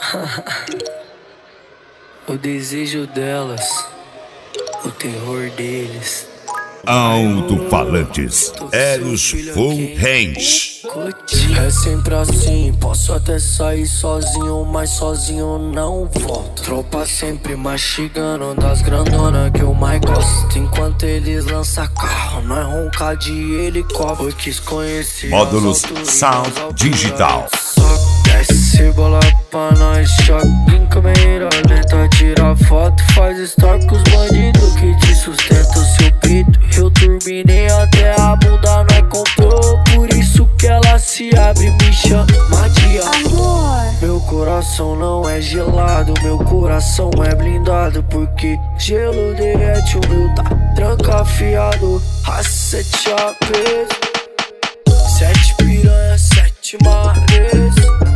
O desejo delas, o terror deles. Alto-falantes, Eros Full Range. É sempre assim, posso até sair sozinho, mas sozinho não volto. Tropa sempre mastigando das grandonas que eu mais gosto. Enquanto eles lançam carro, nós ronca de helicóptero. Eu quis conhecer Módulos Sound Digital. Desce bola pra nós, choque em câmera lenta, tira foto, faz story com os bandidos que te sustentam seu pito. Eu turbinei até a bunda, nós comprou, por isso que ela se abre, me chama de amor. Meu coração não é gelado, meu coração é blindado, porque gelo derrete, o meu tá trancafiado. As 7 APs, 7 piranha, 7 mares.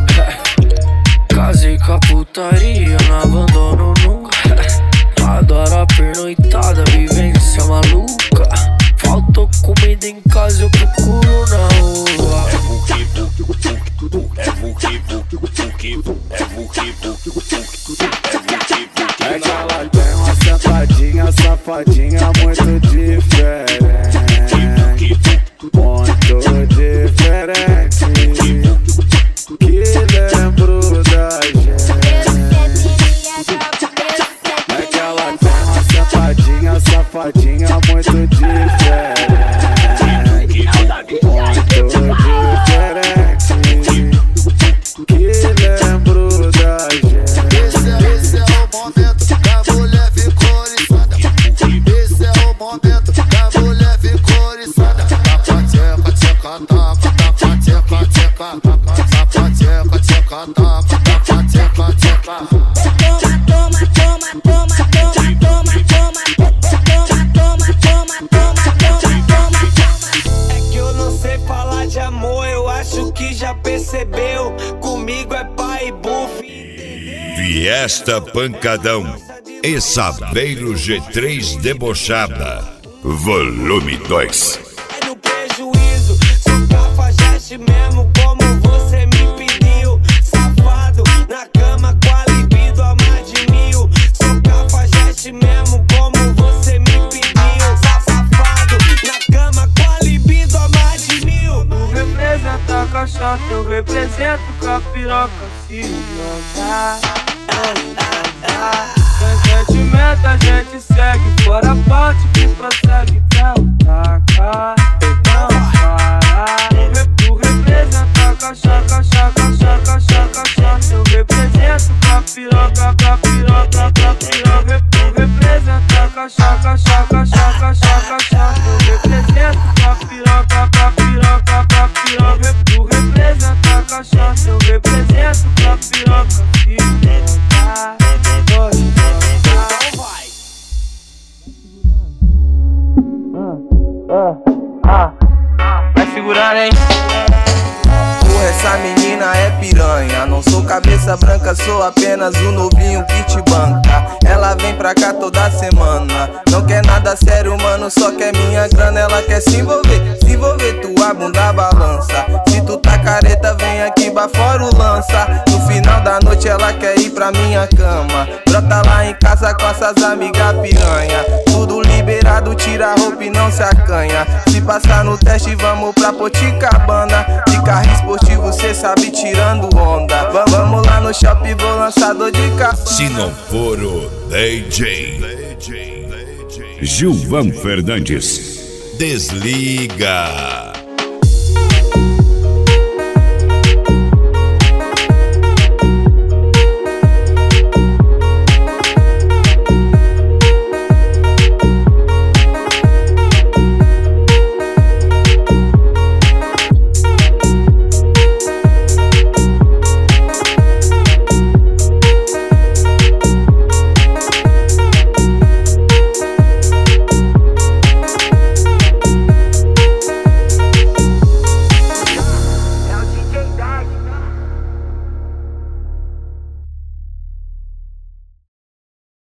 Casei com a putaria, não abandono nunca. Adoro a pernoitada, vivência maluca. Faltou comida em casa, eu procuro na rua. É que ela tem uma safadinha, safadinha muito diferente. Muito diferente, que lembro da gente. É que ela tem uma safadinha, safadinha muito diferente. Muito diferente, que lembro da gente. Esse é o momento que a mulher ficou oriçada. Esse é o momento que a mulher ficou oriçada. Taca, tcheca, tcheca, taca, taca, tcheca, tcheca, taca, tcheca, tcheca, taca, taca, tcheca, tcheca. É que eu não sei falar de amor, eu acho que já percebeu. Comigo é pai e buff. Fiesta Pancadão e Saveiro G3 Debochada, volume 2. É no prejuízo, sou cafajeste mesmo como você me pediu. Safado, na cama com a libido a mais de 1000. Sou cafajeste mesmo como você me pediu. Safado, na cama com a libido a mais de 1000. Tu representa a cachaça, eu represento com a piroca se jogar. Sem sentimento a gente segue, fora a parte que prossegue, então taca, então para. Tu representa a cachaça, cachaça, cachaça, cachaça, cachaça. Eu represento com a piroca, pra piroca, pra piroca. Tu representa a cachaça, cachaça, cachaça, cachaça, cachaça. Eu represento com a piroca, pra piroca, pra piroca. Tu representa a cachaça, eu represento com a piroca se jogar. Vai segurando, hein? Porra, essa menina é piranha. Não sou cabeça branca, sou apenas um novinho que te banca. Ela vem pra cá toda semana. Não quer nada sério, mano, só quer minha grana. Ela quer se envolver, tua bunda balança. Se tu tá careta, vem aqui pra fora o lança. No final da noite ela quer ir pra minha cama. Brota lá em casa com essas amigas piranha. Tudo liberado, tira a roupa e não se acanha. Se passar no teste, vamos pra Poticabana. De carro esportivo, cê sabe, tirando onda. Vamos lá no shopping, vou lançar dor de carro. Se não for o DJ Gilvan Fernandes, desliga.